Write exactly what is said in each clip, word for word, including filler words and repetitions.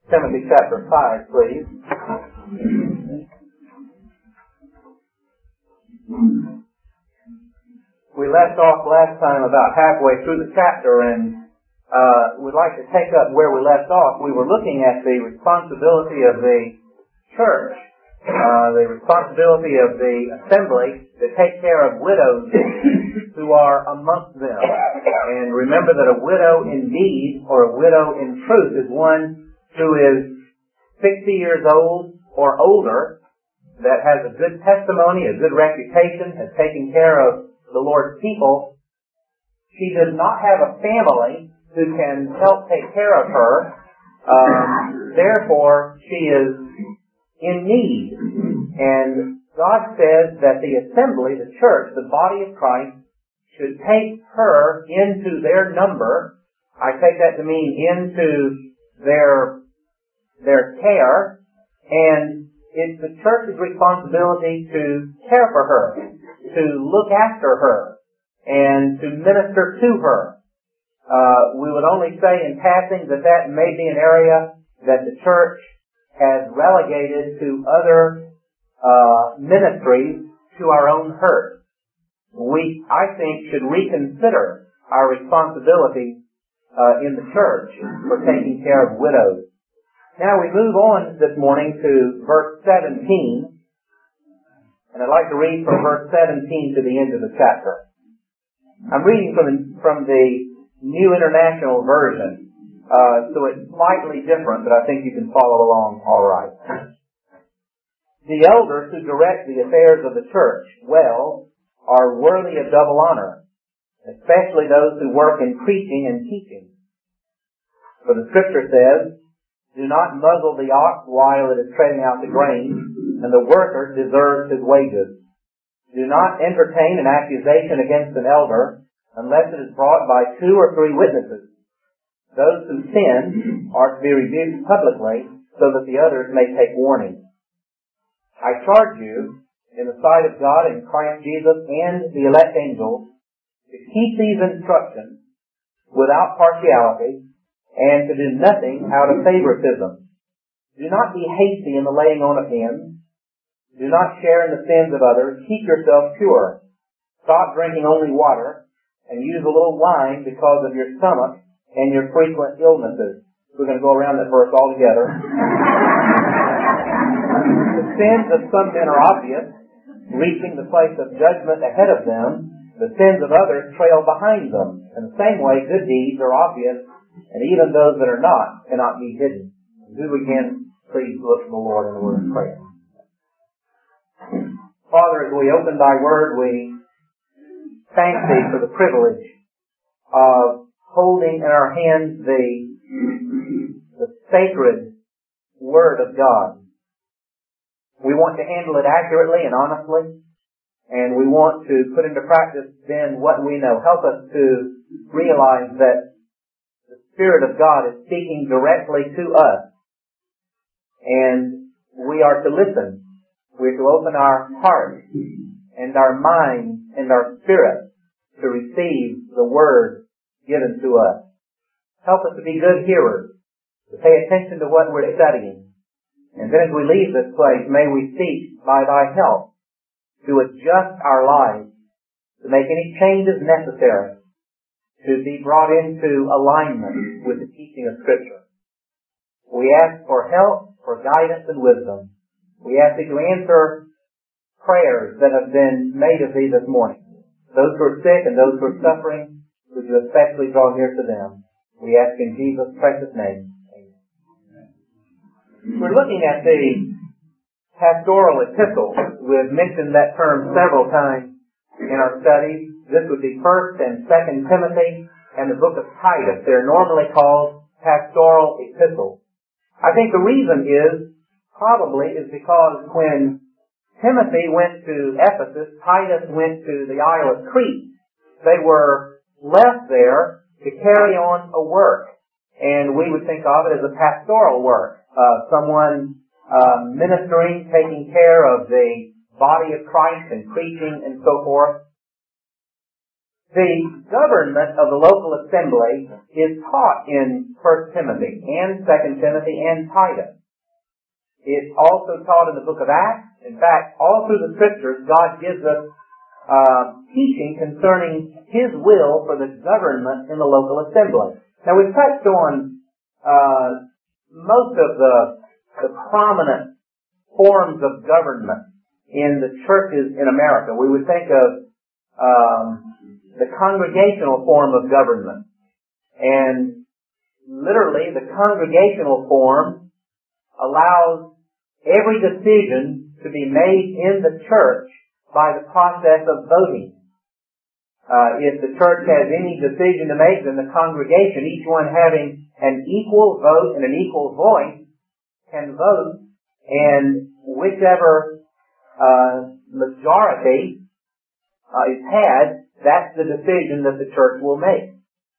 Timothy chapter five, please. We left off last time about halfway through the chapter, and uh, we'd like to take up where we left off. We were looking at the responsibility of the church, uh, the responsibility of the assembly to take care of widows who are amongst them. And remember that a widow in deed, or a widow in truth, is one who is sixty years old or older, that has a good testimony, a good reputation, has taken care of the Lord's people. She does not have a family who can help take care of her. Um, therefore, she is in need. And God says that the assembly, the church, the body of Christ, should take her into their number. I take that to mean into their, their care. And it's the church's responsibility to care for her, to look after her, and to minister to her. Uh, we would only say in passing that that may be an area that the church has relegated to other uh, ministries to our own hurt. We, I think, should reconsider our responsibility uh, in the church for taking care of widows. Now we move on this morning to verse seventeen, and I'd like to read from verse seventeen to the end of the chapter. I'm reading from the, from the New International Version, uh, so it's slightly different, but I think you can follow along all right. The elders who direct the affairs of the church well are worthy of double honor, especially those who work in preaching and teaching. For the Scripture says, "Do not muzzle the ox while it is treading out the grain, and the worker deserves his wages. Do not entertain an accusation against an elder unless it is brought by two or three witnesses. Those who sin are to be rebuked publicly so that the others may take warning. I charge you, in the sight of God and Christ Jesus and the elect angels, to keep these instructions without partiality, and to do nothing out of favoritism. Do not be hasty in the laying on of hands. Do not share in the sins of others. Keep yourself pure. Stop drinking only water, and use a little wine because of your stomach and your frequent illnesses." We're going to go around that verse all together. The sins of some men are obvious, reaching the place of judgment ahead of them. The sins of others trail behind them. In the same way, good deeds are obvious, and even those that are not cannot be hidden. Do again, please look to the Lord in the word of prayer. Father, as we open thy word, we thank thee for the privilege of holding in our hands the, the sacred word of God. We want to handle it accurately and honestly, and we want to put into practice then what we know. Help us to realize that the Spirit of God is speaking directly to us, and we are to listen. We're to open our hearts and our minds and our spirit to receive the word given to us. Help us to be good hearers, to pay attention to what we're studying. And then as we leave this place, may we seek by thy help to adjust our lives, to make any changes necessary, to be brought into alignment with the teaching of Scripture. We ask for help, for guidance and wisdom. We ask that you answer prayers that have been made of thee this morning. Those who are sick and those who are suffering, would you especially draw near to them? We ask in Jesus' precious name. Amen. We're looking at the pastoral epistle. We've mentioned that term several times in our studies. This would be First and Second Timothy and the book of Titus. They're normally called pastoral epistles. I think the reason is, probably, is because when Timothy went to Ephesus, Titus went to the Isle of Crete. They were left there to carry on a work, and we would think of it as a pastoral work. Uh, someone uh, ministering, taking care of the body of Christ and preaching and so forth. The government of the local assembly is taught in First Timothy and Second Timothy and Titus. It's also taught in the book of Acts. In fact, all through the Scriptures, God gives us uh, teaching concerning His will for the government in the local assembly. Now, we've touched on uh, most of the, the prominent forms of government in the churches in America. We would think of um, the congregational form of government. And literally, the congregational form allows every decision to be made in the church by the process of voting. Uh, if the church has any decision to make, then the congregation, each one having an equal vote and an equal voice, can vote, and whichever uh, majority uh, is had, that's the decision that the church will make.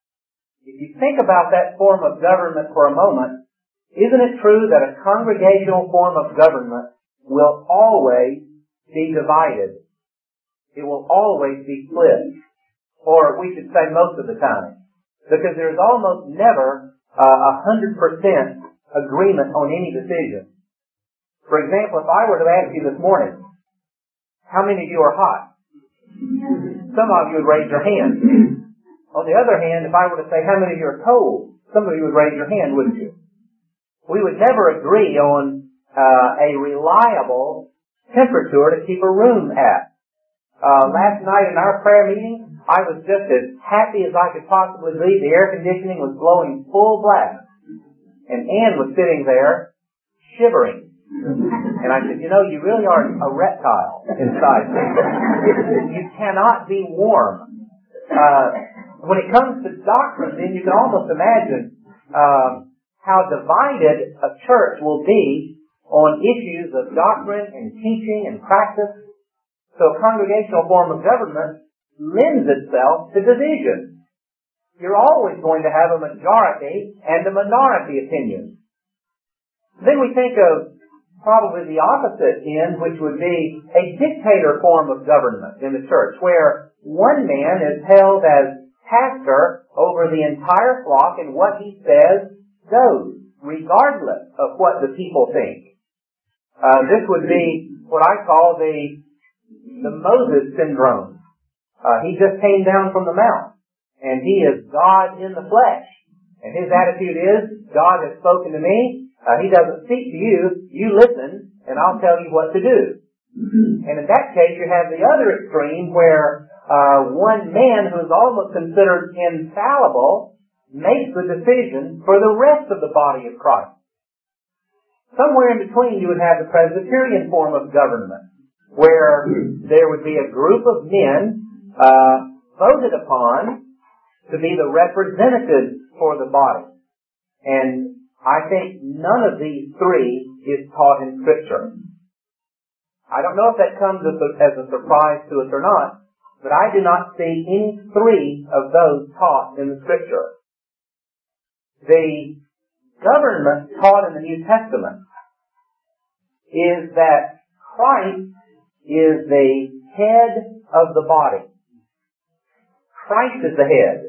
If you think about that form of government for a moment, isn't it true that a congregational form of government will always be divided? It will always be split. Or we should say most of the time. Because there's almost never a uh, hundred percent agreement on any decision. For example, if I were to ask you this morning, how many of you are hot? Some of you would raise your hand. On the other hand, if I were to say how many of you are cold, some of you would raise your hand, wouldn't you? We would never agree on uh, a reliable temperature to keep a room at. Uh, last night in our prayer meeting, I was just as happy as I could possibly be. The air conditioning was blowing full blast. And Ann was sitting there shivering. And I said, you know, you really are a reptile inside. You cannot be warm. Uh, when it comes to doctrine, then you can almost imagine uh, how divided a church will be on issues of doctrine and teaching and practice. So a congregational form of government lends itself to division. You're always going to have a majority and a minority opinion. Then we think of probably the opposite end, which would be a dictator form of government in the church, where one man is held as pastor over the entire flock, and what he says goes, regardless of what the people think. Uh, this would be what I call the the Moses syndrome. Uh, he just came down from the mount, and he is God in the flesh. And his attitude is, God has spoken to me. Uh, he doesn't speak to you. You listen, and I'll tell you what to do. And in that case, you have the other extreme where uh, one man who is almost considered infallible makes the decision for the rest of the body of Christ. Somewhere in between, you would have the Presbyterian form of government, where there would be a group of men uh, voted upon to be the representatives for the body. And I think none of these three is taught in Scripture. I don't know if that comes as a, as a surprise to us or not, but I do not see any three of those taught in the Scripture. The government taught in the New Testament is that Christ is the head of the body. Christ is the head.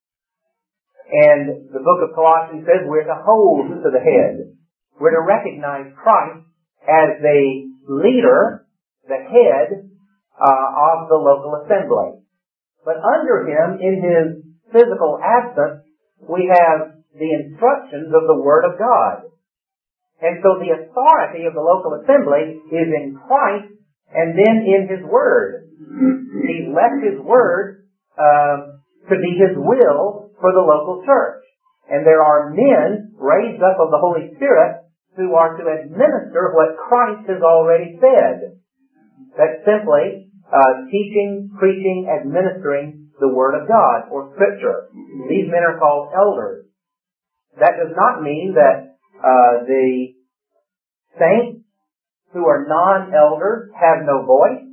And the book of Colossians says we're to hold to the head. We're to recognize Christ as the leader, the head uh, of the local assembly. But under him, in his physical absence, we have the instructions of the Word of God. And so the authority of the local assembly is in Christ and then in His Word. He's left His Word uh, to be His will for the local church. And there are men raised up of the Holy Spirit who are to administer what Christ has already said. That's simply uh, teaching, preaching, administering the Word of God or Scripture. These men are called elders. That does not mean that uh, the saints who are non-elders have no voice.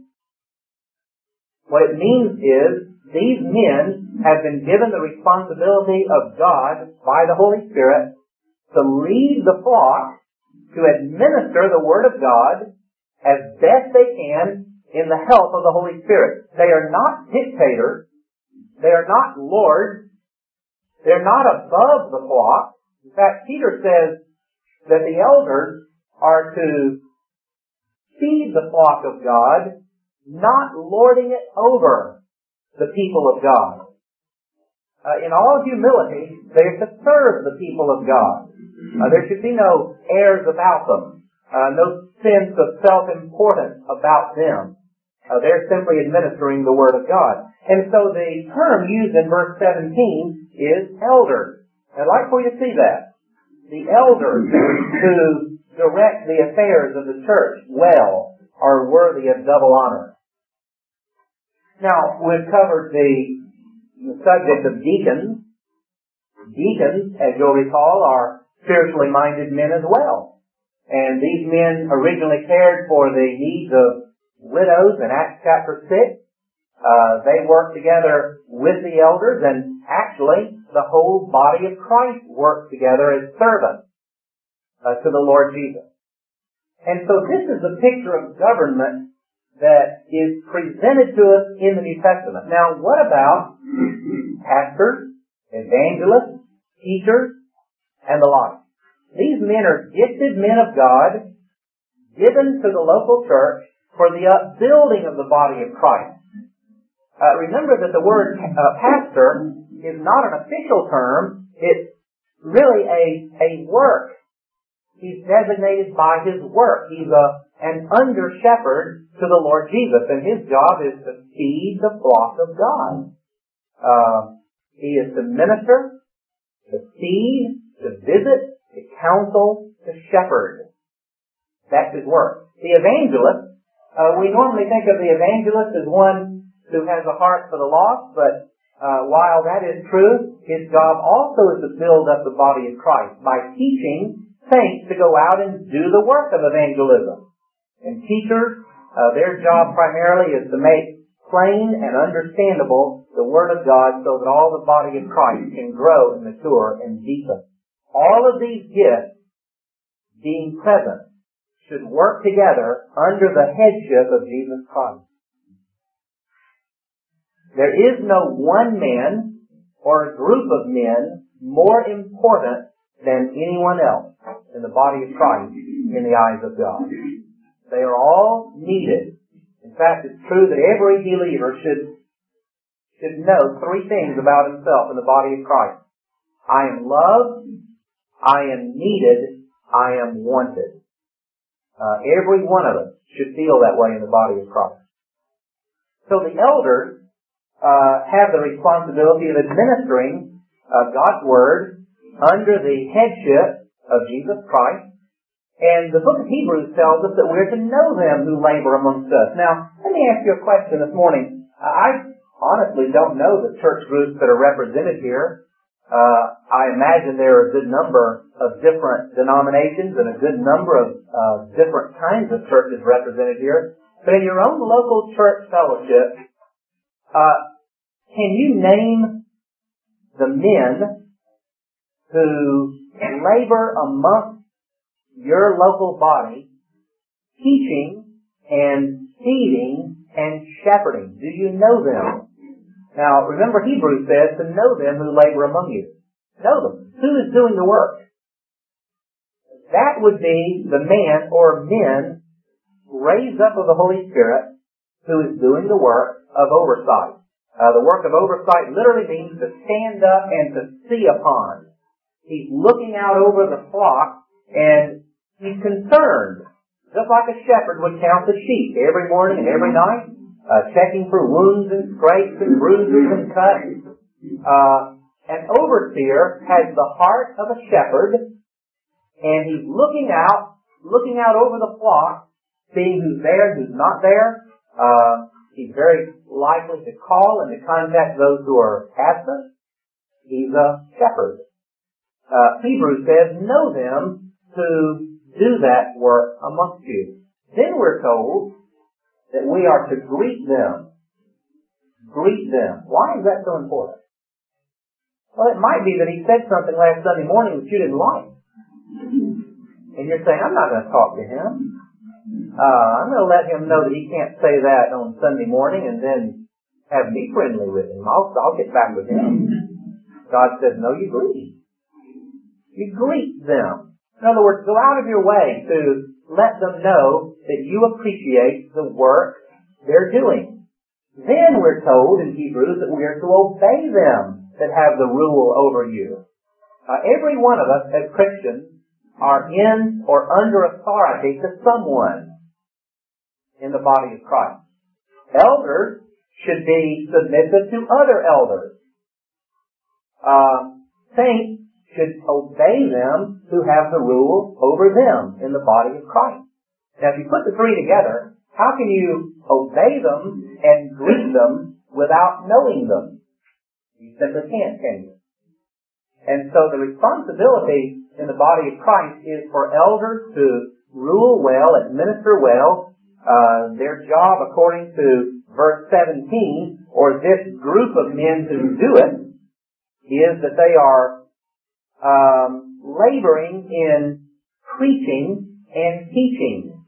What it means is these men have been given the responsibility of God by the Holy Spirit to lead the flock, to administer the Word of God as best they can in the help of the Holy Spirit. They are not dictators. They are not lords. They're not above the flock. In fact, Peter says that the elders are to feed the flock of God, not lording it over the people of God. Uh, in all humility, they are to serve the people of God. Uh, there should be no airs about them, uh, no sense of self-importance about them. Uh, they're simply administering the Word of God. And so the term used in verse seventeen is elders. I'd like for you to see that. The elders who direct the affairs of the church well are worthy of double honor. Now, we've covered the, the subject of deacons. Deacons, as you'll recall, are spiritually minded men as well. And these men originally cared for the needs of widows in Acts chapter six. Uh, they worked together with the elders, and actually the whole body of Christ worked together as servants uh, to the Lord Jesus. And so this is the picture of government that is presented to us in the New Testament. Now, what about pastors, evangelists, teachers, and the like? These men are gifted men of God, given to the local church for the upbuilding of the body of Christ. Uh, remember that the word uh, pastor is not an official term. It's really a, a work. He's designated by his work. He's a, an under-shepherd to the Lord Jesus, and his job is to feed the flock of God. Uh, he is to minister, to feed, to visit, to counsel, to shepherd. That's his work. The evangelist, uh, we normally think of the evangelist as one who has a heart for the lost, but uh, while that is true, his job also is to build up the body of Christ by teaching saints to go out and do the work of evangelism. And teachers, uh, their job primarily is to make plain and understandable the Word of God so that all the body of Christ can grow and mature and deepen. All of these gifts, being present, should work together under the headship of Jesus Christ. There is no one man or a group of men more important than anyone else in the body of Christ in the eyes of God. They are all needed. In fact, it's true that every believer should, should know three things about himself in the body of Christ. I am loved, I am needed, I am wanted. Uh, every one of us should feel that way in the body of Christ. So the elders Uh, have the responsibility of administering uh, God's Word under the headship of Jesus Christ. And the book of Hebrews tells us that we're to know them who labor amongst us. Now, let me ask you a question this morning. I honestly don't know the church groups that are represented here. Uh, I imagine there are a good number of different denominations and a good number of uh, different kinds of churches represented here. But in your own local church fellowship, uh, can you name the men who labor amongst your local body, teaching and feeding and shepherding? Do you know them? Now, remember Hebrews says to know them who labor among you. Know them. Who is doing the work? That would be the man or men raised up of the Holy Spirit who is doing the work of oversight. Uh, the work of oversight literally means to stand up and to see upon. He's looking out over the flock and he's concerned, just like a shepherd would count the sheep every morning and every night, uh, checking for wounds and scrapes and bruises and cuts. Uh, an overseer has the heart of a shepherd, and he's looking out, looking out over the flock, seeing who's there, who's not there. Uh, He's very likely to call and to contact those who are absent. He's a shepherd. Uh, Hebrews says, know them who do that work amongst you. Then we're told that we are to greet them. Greet them. Why is that so important? Well, it might be that he said something last Sunday morning that you didn't like. And you're saying, I'm not going to talk to him. Uh, I'm going to let him know that he can't say that on Sunday morning and then have me friendly with him. I'll, I'll get back with him. God says, no, you greet. You greet them. In other words, go out of your way to let them know that you appreciate the work they're doing. Then we're told in Hebrews that we are to obey them that have the rule over you. Uh, every one of us as Christians are in or under authority to someone in the body of Christ. Elders should be submissive to other elders. Uh, saints should obey them who have the rule over them in the body of Christ. Now, if you put the three together, how can you obey them and greet them without knowing them? You simply can't, can you? And so the responsibility in the body of Christ is for elders to rule well, administer well. Uh, their job, according to verse seventeen, or this group of men who do it, is that they are um, laboring in preaching and teaching.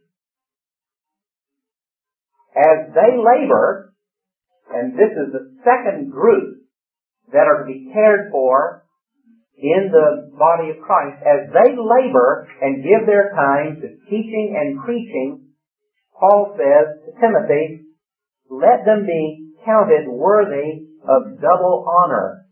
As they labor, and this is the second group that are to be cared for in the body of Christ, as they labor and give their time to teaching and preaching, Paul says to Timothy, let them be counted worthy of double honor.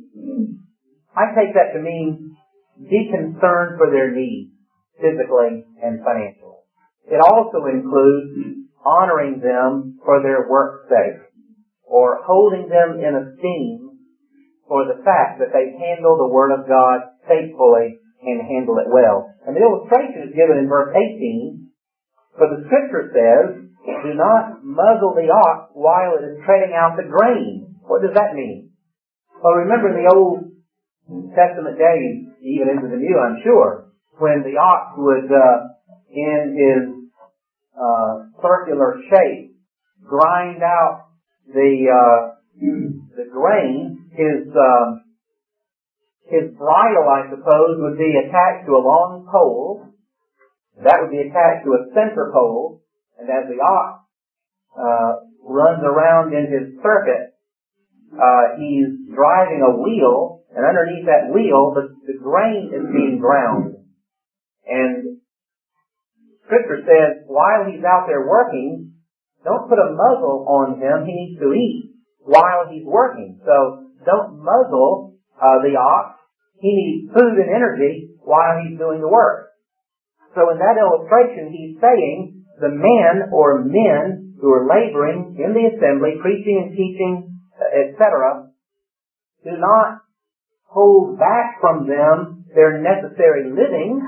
I take that to mean be concerned for their needs, physically and financially. It also includes honoring them for their work's sake, or holding them in esteem for the fact that they handle the Word of God faithfully and handle it well. And the illustration is given in verse eighteen, for the Scripture says, do not muzzle the ox while it is treading out the grain. What does that mean? Well, remember in the Old Testament days, even into the New, I'm sure, when the ox would, uh, in his uh, circular shape, grind out the uh, the grain, his uh, his bridle, I suppose, would be attached to a long pole. That would be attached to a center pole, and as the ox uh, runs around in his circuit, uh, he's driving a wheel, and underneath that wheel, the, the grain is being ground. And Scripture says, while he's out there working, don't put a muzzle on him. He needs to eat while he's working. So don't muzzle uh, the ox. He needs food and energy while he's doing the work. So in that illustration, he's saying the men or men who are laboring in the assembly, preaching and teaching, et cetera, do not hold back from them their necessary living.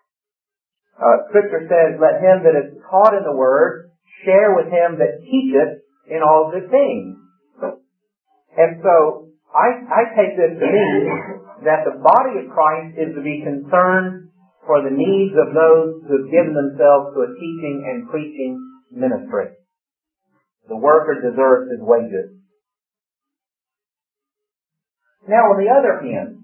Uh, Scripture says, let him that is taught in the Word share with him that teacheth in all good things. And so, I, I take this to mean that the body of Christ is to be concerned for the needs of those who have given themselves to a teaching and preaching ministry. The worker deserves his wages. Now, on the other hand,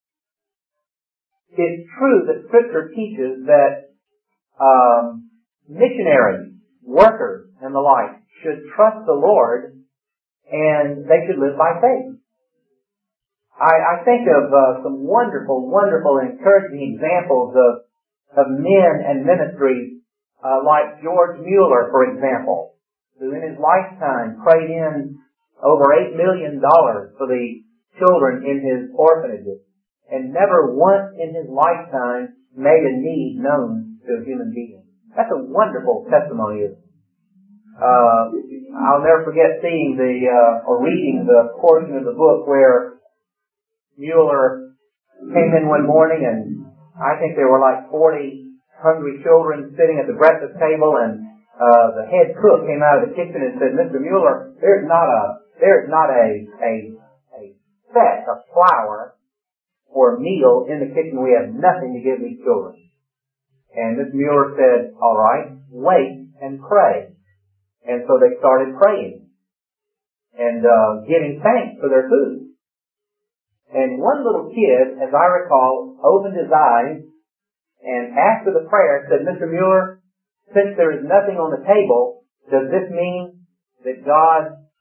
it's true that Scripture teaches that um, missionaries, workers, and the like should trust the Lord and they should live by faith. I, I think of uh, some wonderful, wonderful and encouraging examples of, of men and ministries uh, like George Mueller, for example, who in his lifetime prayed in over eight million dollars for the children in his orphanages and never once in his lifetime made a need known to a human being. That's a wonderful testimony. Uh, I'll never forget seeing the, uh, or reading the portion of the book where Mueller came in one morning and I think there were like forty hungry children sitting at the breakfast table, and uh, the head cook came out of the kitchen and said, Mister Mueller, there's not a, there's not a, a, a set of flour or meal in the kitchen. We have nothing to give these children. And Mister Mueller said, all right, wait and pray. And so they started praying and uh, giving thanks for their food. And one little kid, as I recall, opened his eyes and after the prayer said, Mister Mueller, since there is nothing on the table, does this mean that God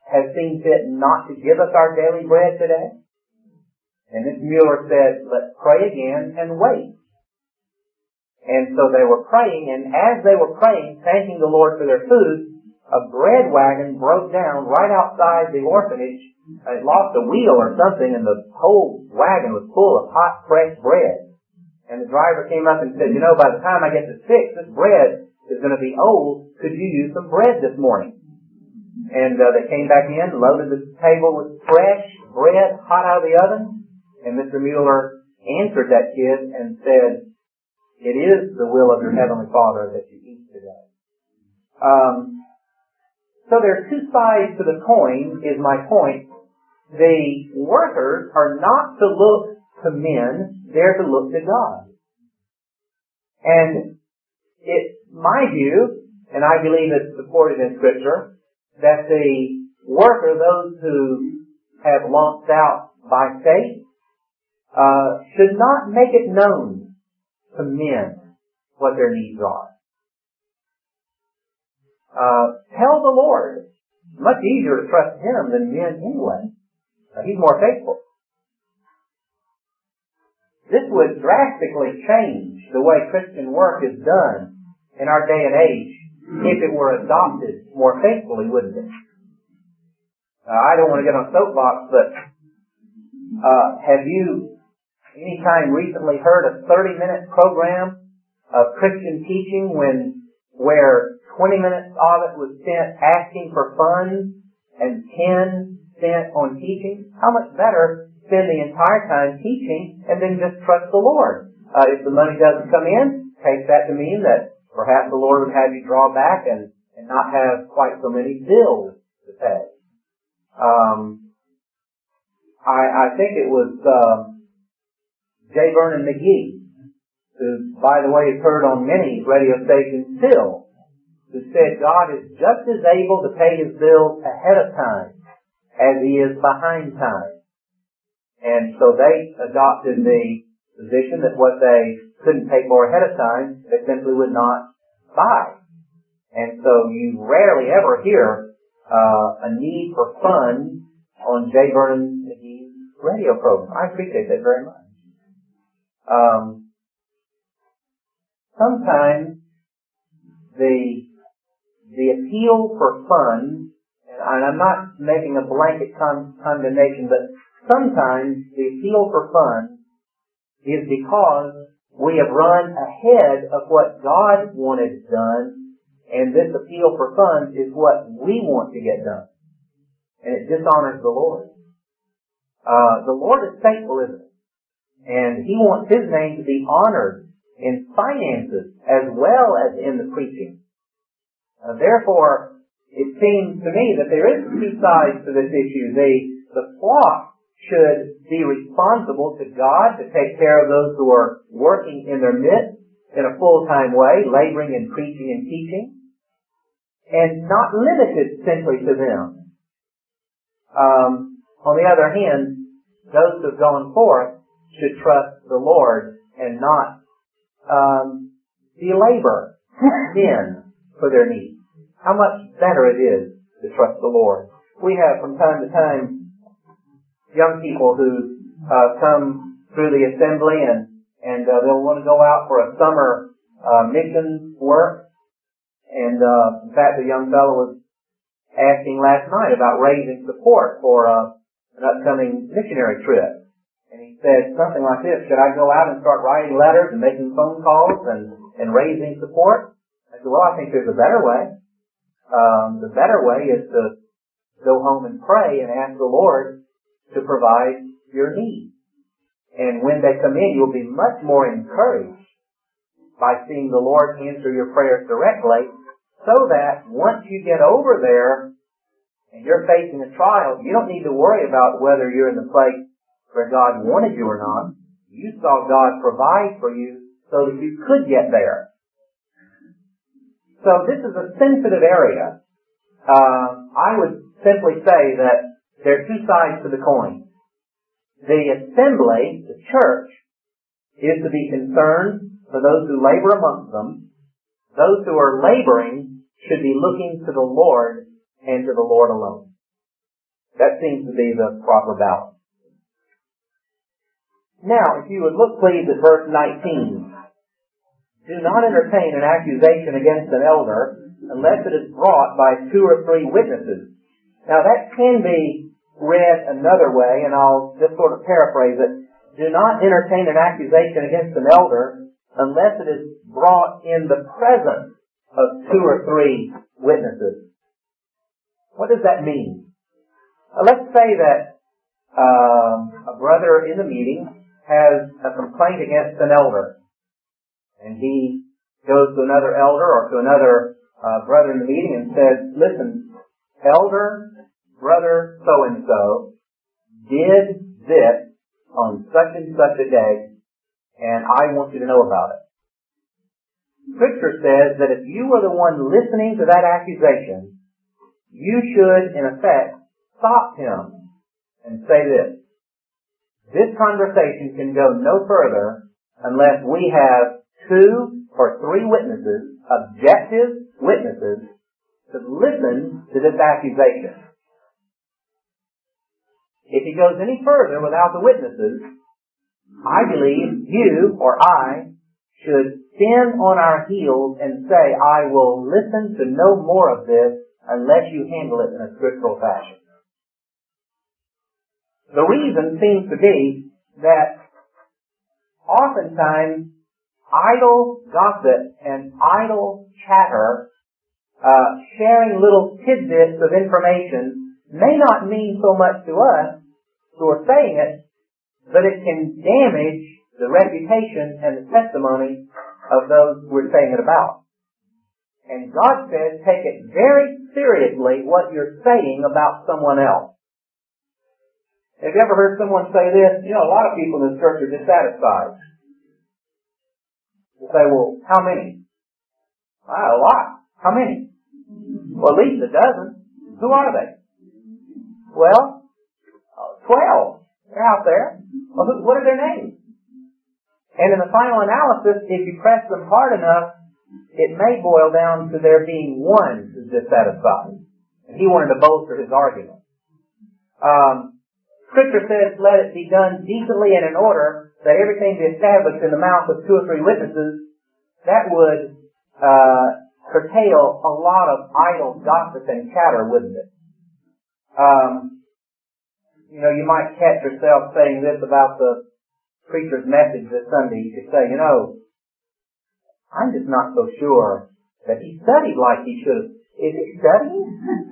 has seen fit not to give us our daily bread today? And Mister Mueller said, let's pray again and wait. And so they were praying, and as they were praying, thanking the Lord for their food, a bread wagon broke down right outside the orphanage. It lost a wheel or something, and the whole wagon was full of hot, fresh bread. And the driver came up and said, you know, by the time I get to six, this bread is going to be old. Could you use some bread this morning? And uh, they came back in, loaded the table with fresh bread, hot out of the oven. And Mister Mueller answered that kid and said, it is the will of your Heavenly Father that you eat today. Um, so there are two sides to the coin, is my point. The workers are not to look to men, they're to look to God. And it's my view, and I believe it's supported in Scripture, that the worker, those who have launched out by faith, uh, should not make it known to men what their needs are. Uh, tell the Lord. It's much easier to trust Him than men anyway. Uh, he's more faithful. This would drastically change the way Christian work is done in our day and age if it were adopted more faithfully, wouldn't it? Uh, I don't want to get on a soapbox, but uh, have you any time recently heard a thirty-minute program of Christian teaching when where twenty minutes of it was spent asking for funds and ten spent on teaching? How much better spend the entire time teaching and then just trust the Lord? Uh, if the money doesn't come in, take that to mean that perhaps the Lord would have you draw back and, and not have quite so many bills to pay. Um, I, I think it was uh, J. Vernon McGee, who, by the way, is heard on many radio stations still, who said God is just as able to pay His bills ahead of time as He is behind time. And so they adopted the position that what they couldn't pay for ahead of time, they simply would not buy. And so you rarely ever hear uh, a need for funds on J. Vernon McGee's radio program. I appreciate that very much. Um, sometimes the the appeal for funds, and I'm not making a blanket con- condemnation, but sometimes the appeal for funds is because we have run ahead of what God wanted done, and this appeal for funds is what we want to get done. And it dishonors the Lord. Uh, the Lord is faithful, isn't it? And He wants His name to be honored in finances as well as in the preaching. Uh, therefore, it seems to me that there is two sides to this issue. The, the flock should be responsible to God to take care of those who are working in their midst in a full-time way, laboring in preaching and teaching, and not limited simply to them. Um, on the other hand, those who have gone forth should trust the Lord and not um, belabor men for their needs. How much better it is to trust the Lord. We have from time to time young people who uh, come through the assembly and and uh, they'll want to go out for a summer uh, mission work. And uh, in fact, a young fellow was asking last night about raising support for uh, an upcoming missionary trip. And he said something like this: should I go out and start writing letters and making phone calls and, and raising support? I said, well, I think there's a better way. Um, the better way is to go home and pray and ask the Lord to provide your needs. And when they come in, you'll be much more encouraged by seeing the Lord answer your prayers directly, so that once you get over there and you're facing a trial, you don't need to worry about whether you're in the place where God wanted you or not. You saw God provide for you so that you could get there. So this is a sensitive area. Uh, I would simply say that there are two sides to the coin. The assembly, the church, is to be concerned for those who labor amongst them. Those who are laboring should be looking to the Lord and to the Lord alone. That seems to be the proper balance. Now, if you would look please at verse nineteen. Do not entertain an accusation against an elder unless it is brought by two or three witnesses. Now that can be read another way, and I'll just sort of paraphrase it. Do not entertain an accusation against an elder unless it is brought in the presence of two or three witnesses. What does that mean? Uh, let's say that uh, a brother in the meeting has a complaint against an elder, and he goes to another elder or to another uh, brother in the meeting and says, listen, elder, brother so-and-so did this on such and such a day, and I want you to know about it. Scripture says that if you were the one listening to that accusation, you should, in effect, stop him and say this. This conversation can go no further unless we have two or three witnesses, objective witnesses, to listen to this accusation. If he goes any further without the witnesses, I believe you or I should stand on our heels and say, I will listen to no more of this unless you handle it in a scriptural fashion. The reason seems to be that oftentimes idle gossip and idle chatter, uh, sharing little tidbits of information may not mean so much to us who are saying it, but it can damage the reputation and the testimony of those we're saying it about. And God says take it very seriously what you're saying about someone else. Have you ever heard someone say this? You know, a lot of people in this church are dissatisfied. You say, well, how many? Ah, a lot. How many? Well, at least a dozen. Who are they? Well, twelve. They're out there. Well, who, what are their names? And in the final analysis, if you press them hard enough, it may boil down to there being one who's dissatisfied. And he wanted to bolster his argument. Um, Scripture says, let it be done decently and in order, that everything be established in the mouth of two or three witnesses. That would uh, curtail a lot of idle gossip and chatter, wouldn't it? Um, you know, you might catch yourself saying this about the preacher's message this Sunday. You could say, you know, I'm just not so sure that he studied like he should have. Is he studying?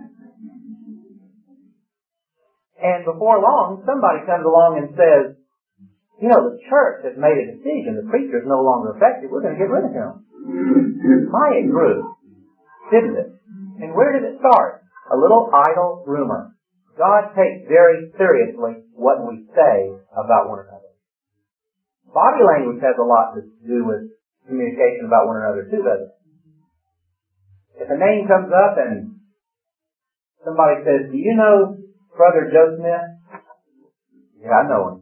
And before long, somebody comes along and says, you know, the church has made a decision. The preacher is no longer effective. We're going to get rid of him. My, it grew, didn't it? And where did it start? A little idle rumor. God takes very seriously what we say about one another. Body language has a lot to do with communication about one another too, doesn't it? If a name comes up and somebody says, do you know Brother Joe Smith? Yeah, I know him.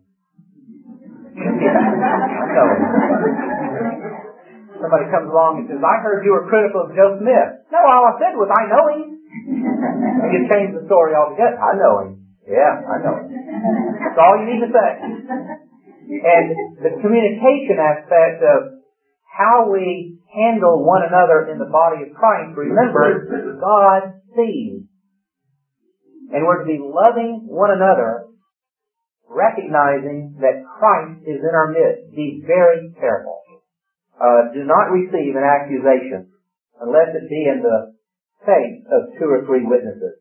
I know him. Somebody comes along and says, I heard you were critical of Joe Smith. No, all I said was, I know him. And you change the story altogether. I know him. Yeah, I know him. That's all you need to say. And the communication aspect of how we handle one another in the body of Christ, remember, God sees. And we're to be loving one another, recognizing that Christ is in our midst. Be very careful. Uh, do not receive an accusation unless it be in the face of two or three witnesses.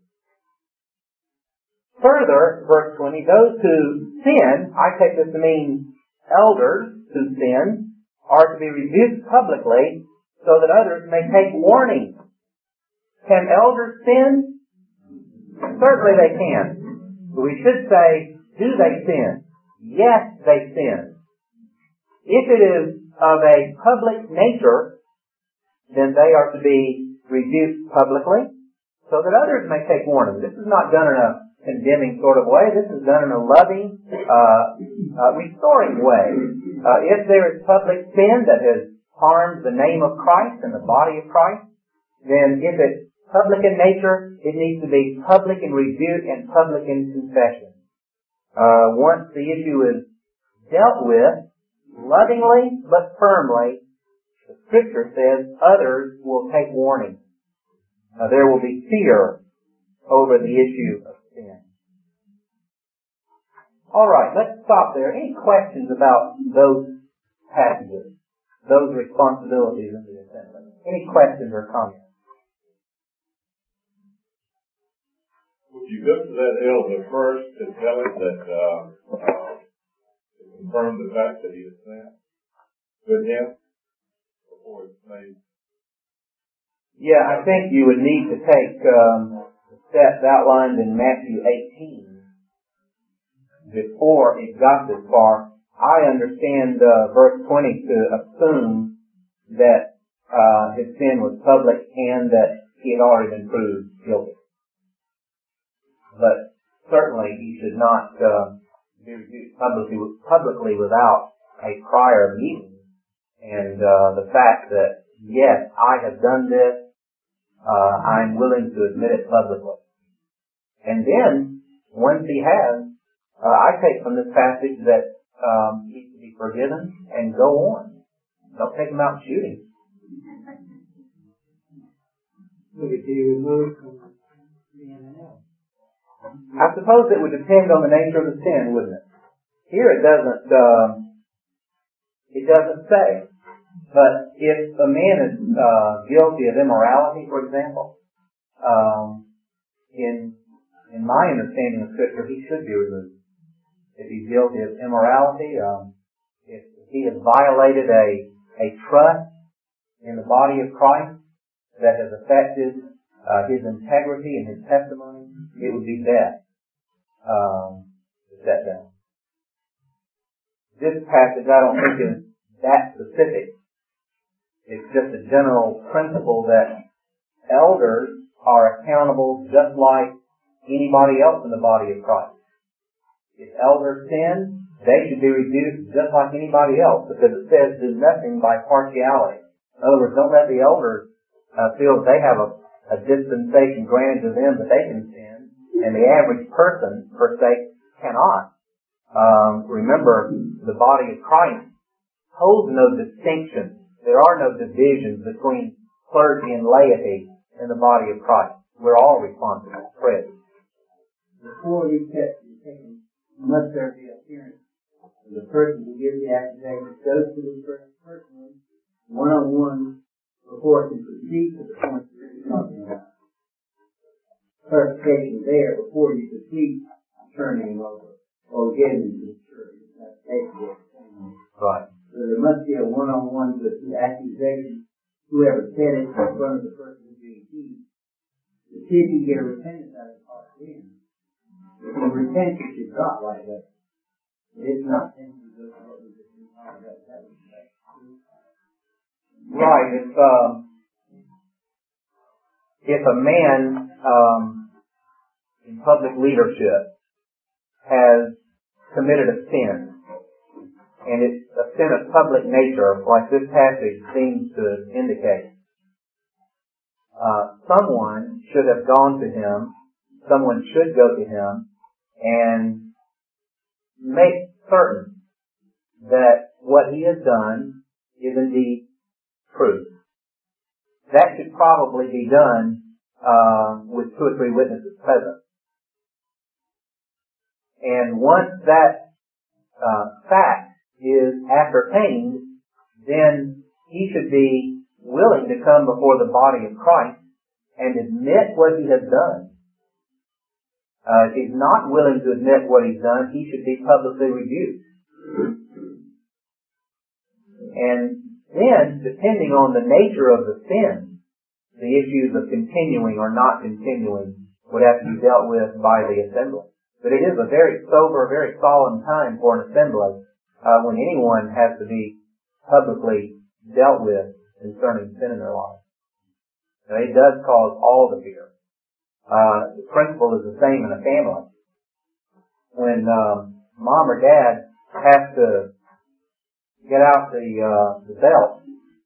Further, verse twenty, those who sin, I take this to mean elders who sin, are to be rebuked publicly so that others may take warning. Can elders sin? Certainly they can. But we should say, do they sin? Yes, they sin. If it is of a public nature, then they are to be rebuked publicly so that others may take warning. This is not done in a condemning sort of way. This is done in a loving, uh, uh, restoring way. Uh, if there is public sin that has harmed the name of Christ and the body of Christ, then if it's public in nature, it needs to be public in rebuke and public in confession. Uh, once the issue is dealt with, lovingly but firmly, the Scripture says others will take warning. Uh, there will be fear over the issue of sin. All right, let's stop there. Any questions about those passages, those responsibilities in the assembly? Any questions or comments? Would you go to that elder first to tell him that, uh, uh, to confirm the fact that he is sent with him before it's made? Yeah, I think you would need to take um, the steps outlined in Matthew eighteen before it got this far. I understand uh, verse twenty to assume that uh, his sin was public and that he had already been proved guilty. But certainly he should not uh, be rebuked publicly, publicly without a prior meeting. And uh, the fact that, yes, I have done this, uh, I'm willing to admit it publicly. And then, once he has, uh, I take from this passage that um, he's to be forgiven and go on. Don't take him out and shoot him. Would it be removed from the N L? I suppose it would depend on the nature of the sin, wouldn't it? Here it doesn't, uh, it doesn't say. But if a man is uh, guilty of immorality, for example, um, in in my understanding of Scripture, he should be removed. If he's guilty of immorality, um, if he has violated a a trust in the body of Christ that has affected uh, his integrity and his testimony, it would be best um, to set down. This passage, I don't think, is that specific. It's just a general principle that elders are accountable just like anybody else in the body of Christ. If elders sin, they should be rebuked just like anybody else, because it says do nothing by partiality. In other words, don't let the elders uh, feel that they have a, a dispensation granted to them that they can sin, and the average person, per se, cannot. Um, remember, the body of Christ holds no distinction. There are no divisions between clergy and laity in the body of Christ. We're all responsible. Fred. Before you get taken, must there be appearance of the person who gives the accusation goes to the person one-on-one before it can proceed to the point that you're talking about. Clarification there before you proceed turning him over or getting him to the church. That's basically what I'm saying. Right. So there must be a one-on-one with the accusation, whoever said it, in front of the person who's being accused, to see if you can get a repentance out of his heart then. If the repentance is not like that, it's not simply just what we just been talking about. That was right. If um, if a man um, in public leadership has committed a sin, and it's a sin of public nature, like this passage seems to indicate, uh, someone should have gone to him, someone should go to him, and make certain that what he has done is indeed true. That should probably be done uh, with two or three witnesses present. And once that uh, fact is ascertained, then he should be willing to come before the body of Christ and admit what he has done. Uh, if he's not willing to admit what he's done, he should be publicly rebuked. And then, depending on the nature of the sin, the issues of continuing or not continuing would have to be dealt with by the assembly. But it is a very sober, very solemn time for an assembly uh, when anyone has to be publicly dealt with concerning sin in their life. Now, it does cause all the fear. Uh, the principle is the same in a family. When um, mom or dad has to get out the uh, the belt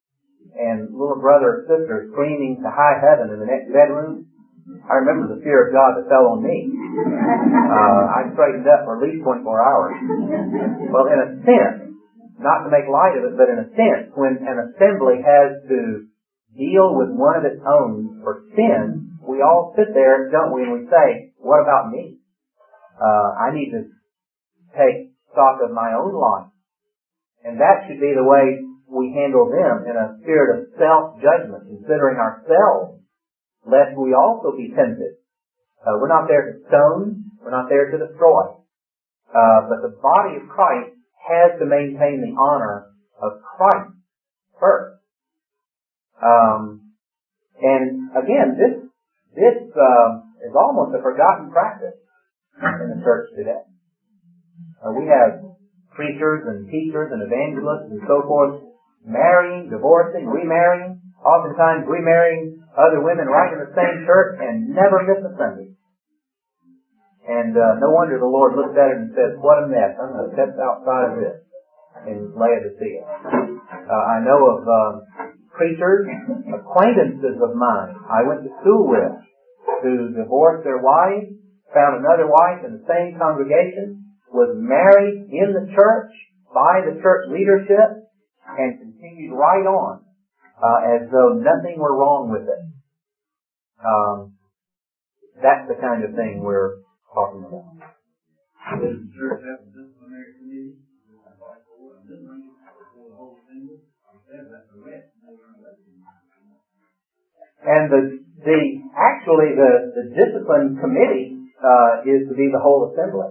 and little brother or sister screaming to high heaven in the next bedroom, I remember the fear of God that fell on me. Uh, I straightened up for at least twenty-four hours. Well, in a sense, not to make light of it, but in a sense, when an assembly has to deal with one of its own for sin, we all sit there, don't we, and we say, what about me? Uh, I need to take stock of my own life. And that should be the way we handle them, in a spirit of self-judgment, considering ourselves, lest we also be tempted. Uh, we're not there to stone, we're not there to destroy. Uh, but the body of Christ has to maintain the honor of Christ first. Um, and again, this this uh, is almost a forgotten practice in the church today. Uh, we have preachers and teachers and evangelists and so forth marrying, divorcing, remarrying, oftentimes remarrying other women right in the same church and never miss a Sunday. And uh, no wonder the Lord looks at it and says, what a mess. I'm going to step outside of this in Laodicea. Uh, I know of um, preachers, acquaintances of mine I went to school with, who divorced their wives, found another wife in the same congregation, was married in the church by the church leadership, and continued right on uh, as though nothing were wrong with it. Um, that's the kind of thing we're talking about. Does the church have a disciplinary committee? And the the actually the, the discipline committee uh, is to be the whole assembly.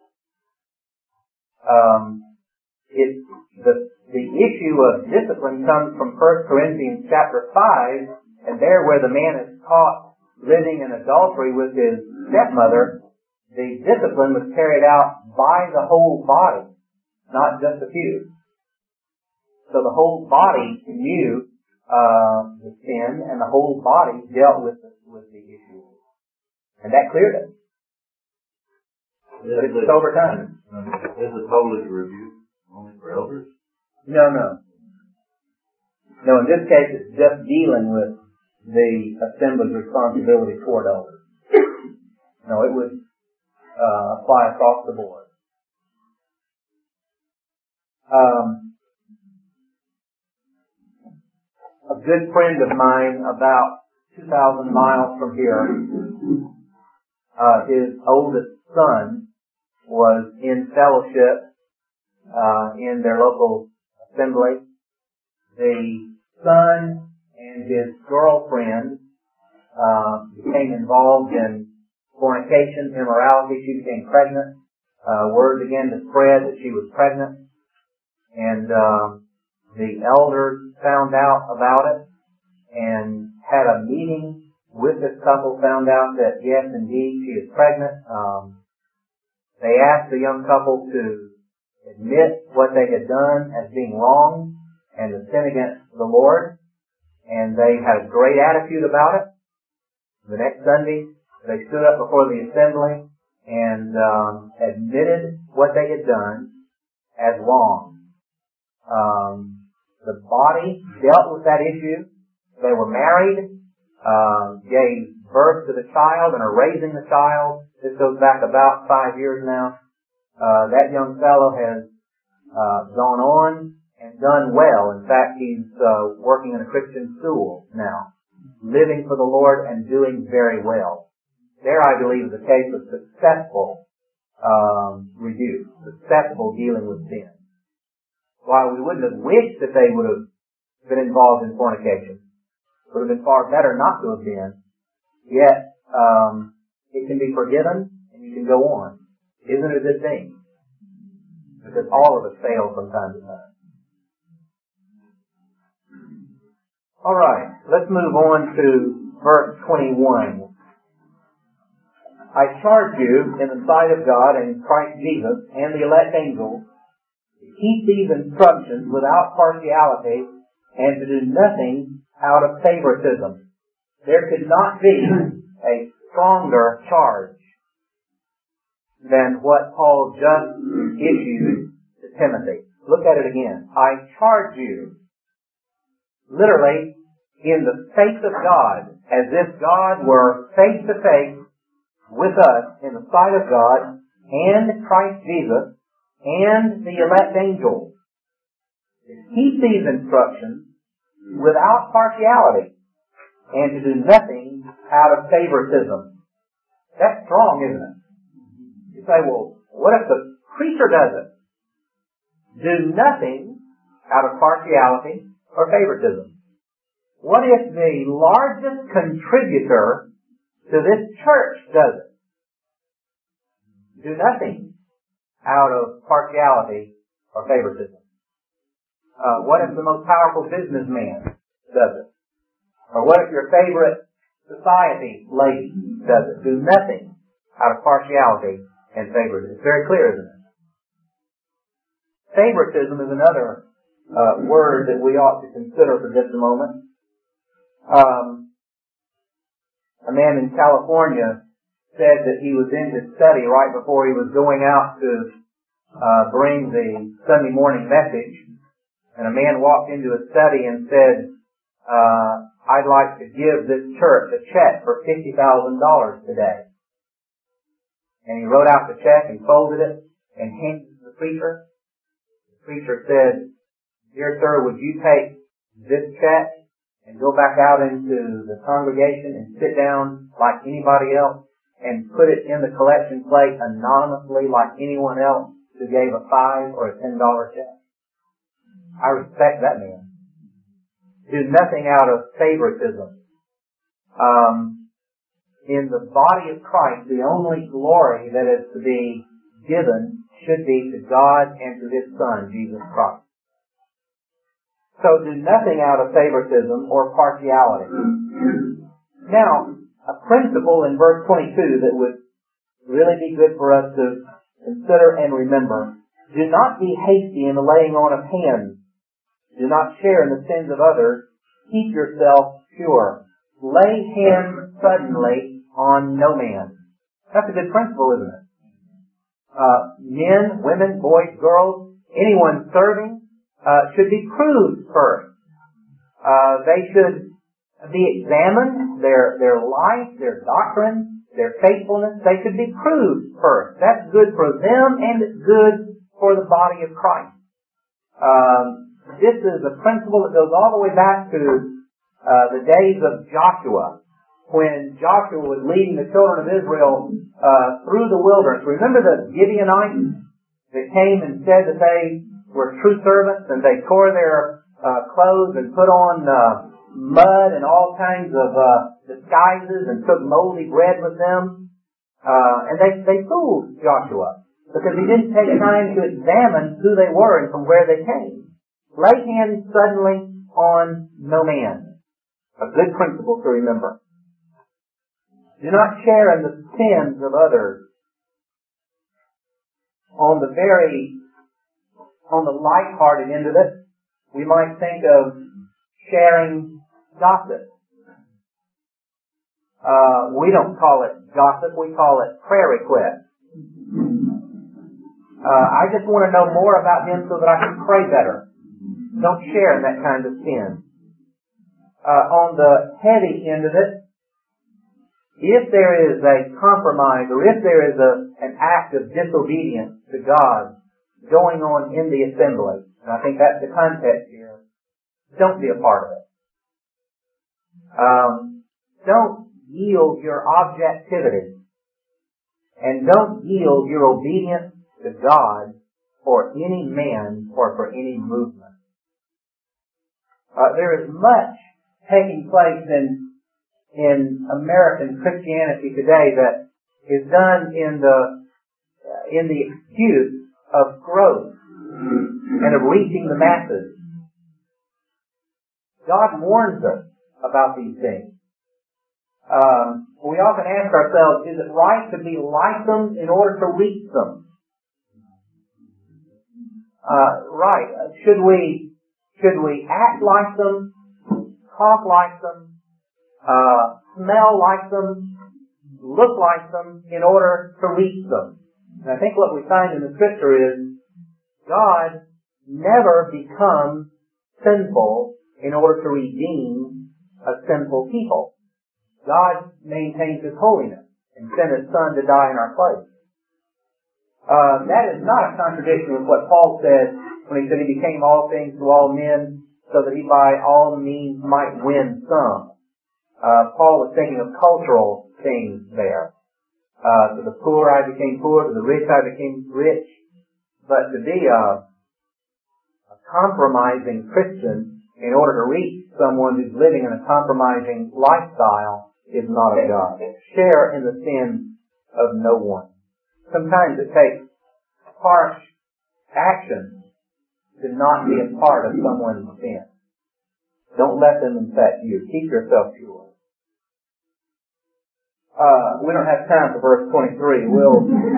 Um, it the the issue of discipline comes from First Corinthians chapter five, and there where the man is caught living in adultery with his stepmother, the discipline was carried out by the whole body, not just a few. So the whole body knew uh, the sin, and the whole body dealt with the, with the issue, and that cleared it. But it's over time. Is it totally rebuke only for elders? No, no. No, in this case it's just dealing with the assembly's responsibility toward elders. No, it would uh, apply across the board. Um, a good friend of mine, about two thousand miles from here, uh, his oldest son was in fellowship uh, in their local assembly. The son and his girlfriend uh, became involved in fornication, immorality. She became pregnant. Uh, word began to spread that she was pregnant, and um, the elders found out about it and had a meeting with this couple. Found out that yes, indeed, she is pregnant. Um, they asked the young couple to admit what they had done as being wrong and to sin against the Lord, and they had a great attitude about it. The next Sunday, they stood up before the assembly and um, admitted what they had done as wrong. Um, the body dealt with that issue. They were married, uh, gave birth to the child, and are raising the child. This goes back about five years now. Uh, that young fellow has uh, gone on and done well. In fact, he's uh, working in a Christian school now, living for the Lord and doing very well. There, I believe, is a case of successful um, rebuke, successful dealing with sin. While we wouldn't have wished that they would have been involved in fornication, it would have been far better not to have been, yet um, it can be forgiven and you can go on. Isn't it a good thing? Because all of us fail from time to time. All right, let's move on to verse twenty-one. I charge you in the sight of God and Christ Jesus and the elect angels to keep these instructions without partiality and to do nothing out of favoritism. There could not be a stronger charge than what Paul just issued to Timothy. Look at it again. I charge you. literally in the face of God, as if God were face to face with us in the sight of God and Christ Jesus and the elect angels. Keep these instructions without partiality and to do nothing out of favoritism. That's strong, isn't it? You say, well, what if the preacher does it? Do nothing out of partiality or favoritism. What if the largest contributor to this church does it? Do nothing out of partiality or favoritism. Uh, what if the most powerful businessman does it? Or what if your favorite society lady does it? Do nothing out of partiality and favoritism. It's very clear, isn't it? Favoritism is another uh, word that we ought to consider for just a moment. Um, a man in California said that he was in his study right before he was going out to uh, bring the Sunday morning message, and a man walked into his study and said, uh, I'd like to give this church a check for fifty thousand dollars today. And he wrote out the check and folded it and handed it to the preacher. The preacher said, dear sir, would you take this check and go back out into the congregation and sit down like anybody else and put it in the collection plate anonymously like anyone else who gave a five or a ten dollar check? I respect that man. Do nothing out of favoritism. Um, in the body of Christ, the only glory that is to be given should be to God and to His Son, Jesus Christ. So do nothing out of favoritism or partiality. Now, a principle in verse twenty-two that would really be good for us to consider and remember. Do not be hasty in the laying on of hands. Do not share in the sins of others. Keep yourself pure. Lay hands suddenly on no man. That's a good principle, isn't it? Uh, men, women, boys, girls, anyone serving uh, should be proved first. Uh, they should be examined, their their life, their doctrine, their faithfulness. They should be proved first. That's good for them and it's good for the body of Christ. Um, this is a principle that goes all the way back to uh, the days of Joshua, when Joshua was leading the children of Israel uh, through the wilderness. Remember the Gibeonites that came and said that they were true servants, and they tore their uh, clothes and put on uh, mud and all kinds of uh, disguises and took moldy bread with them. Uh, and they, they fooled Joshua because he didn't take time to examine who they were and from where they came. Lay hands suddenly on no man. A good principle to remember. Do not share in the sins of others. On the very, on the light-hearted end of it, we might think of sharing gossip. Uh, we don't call it gossip, we call it prayer request. Uh, I just want to know more about him so that I can pray better. Don't share in that kind of sin. Uh, on the heavy end of it, if there is a compromise or if there is a, an act of disobedience to God going on in the assembly, and I think that's the context here, don't be a part of it. Um, don't yield your objectivity and don't yield your obedience to God for any man or for any movement. Uh, there is much taking place in in American Christianity today that is done in the uh, in the excuse of growth and of reaching the masses. God warns us about these things. Um, we often ask ourselves, is it right to be like them in order to reach them? Uh, right. Should we should we act like them, talk like them, uh, smell like them, look like them in order to reach them? And I think what we find in the Scripture is God never becomes sinful in order to redeem a sinful people. God maintains His holiness and sent His Son to die in our place. Uh, that is not a contradiction with what Paul said when he said He became all things to all men so that He by all means might win some. Uh, Paul was thinking of cultural things there. Uh, to the poor I became poor, to the rich I became rich. But to be a, a compromising Christian in order to reach someone who's living in a compromising lifestyle is not of God. Share in the sins of no one. Sometimes it takes harsh action to not be a part of someone's sin. Don't let them infect you. Keep yourself pure. Uh, we don't have time for verse twenty-three. We'll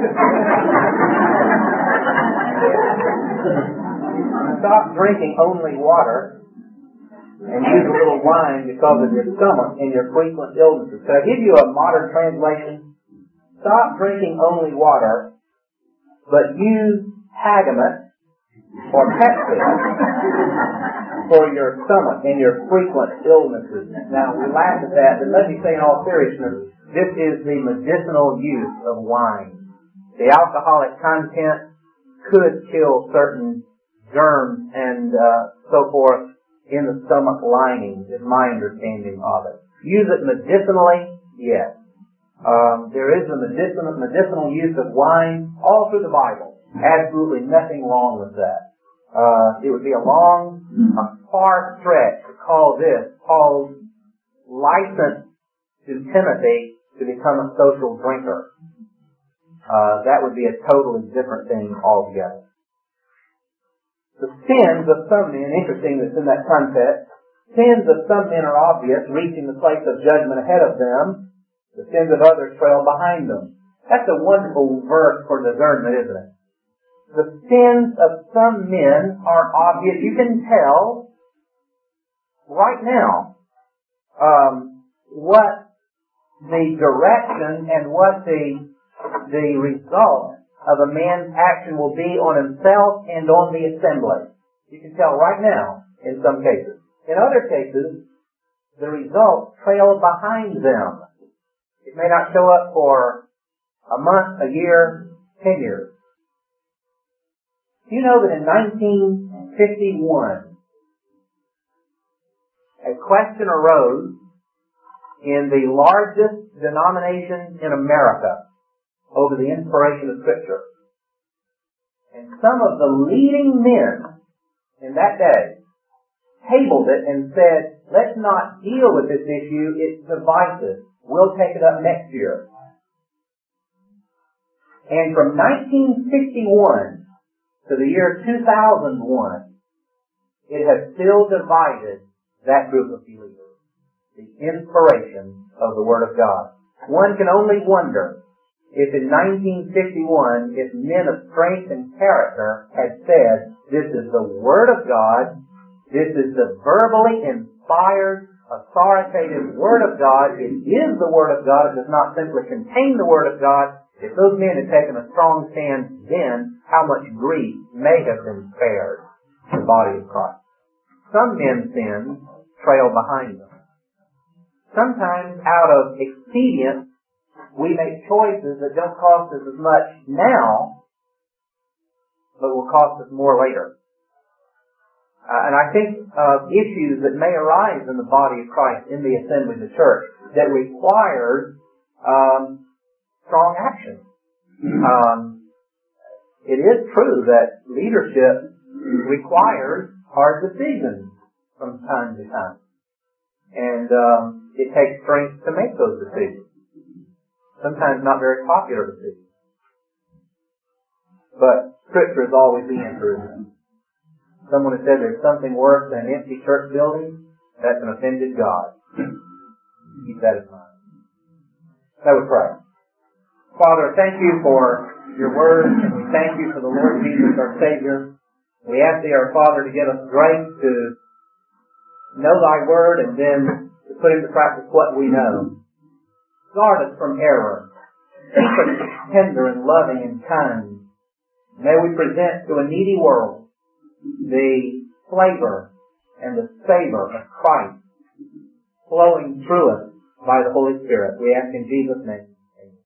stop drinking only water and use a little wine because of your stomach and your frequent illnesses. Could I give you a modern translation? Stop drinking only water, but use Hagamus or Pepsi for your stomach and your frequent illnesses. Now, we laugh at that, but let me say in all seriousness, this is the medicinal use of wine. The alcoholic content could kill certain germs and uh, so forth in the stomach lining, is my understanding of it. Use it medicinally? Yes. Um, there is a medicinal, medicinal use of wine all through the Bible. Absolutely nothing wrong with that. Uh, it would be a long, a far stretch to call this Paul's license to Timothy to become a social drinker. Uh, that would be a totally different thing altogether. The sins of some men, interesting that's in that context, sins of some men are obvious, reaching the place of judgment ahead of them. The sins of others trail behind them. That's a wonderful verse for discernment, isn't it? The sins of some men are obvious. You can tell right now um, what the direction and what the the result of a man's action will be on himself and on the assembly. You can tell right now in some cases. In other cases, the results trail behind them. It may not show up for a month, a year, ten years. Do you know that in nineteen fifty-one, a question arose in the largest denomination in America over the inspiration of Scripture? And some of the leading men in that day tabled it and said, let's not deal with this issue, it's divisive. We'll take it up next year. And from nineteen sixty-one to the year two thousand one, it has still divided that group of believers. The inspiration of the Word of God. One can only wonder if in nineteen fifty-one, if men of strength and character had said, this is the Word of God, this is the verbally inspired, authoritative Word of God, it is the Word of God, it does not simply contain the Word of God. If those men had taken a strong stand then, how much grief may have been spared the body of Christ. Some men's sins trail behind them. Sometimes out of expedience, we make choices that don't cost us as much now, but will cost us more later. Uh, and I think of issues that may arise in the body of Christ, in the assembly of the church, that requires um, strong action. Um, it is true that leadership requires hard decisions from time to time. And um, it takes strength to make those decisions. Sometimes not very popular decisions. But Scripture is always the answer, isn't it? Someone has said there's something worse than an empty church building. That's an offended God. Keep that in mind. Let us pray. Father, thank you for your word, and we thank you for the Lord Jesus, our Savior. We ask thee, our Father, to give us grace to know thy word and then to put into practice what we know. Guard us from error. Keep us tender and loving and kind. May we present to a needy world the flavor and the savor of Christ flowing through us by the Holy Spirit. We ask in Jesus' name.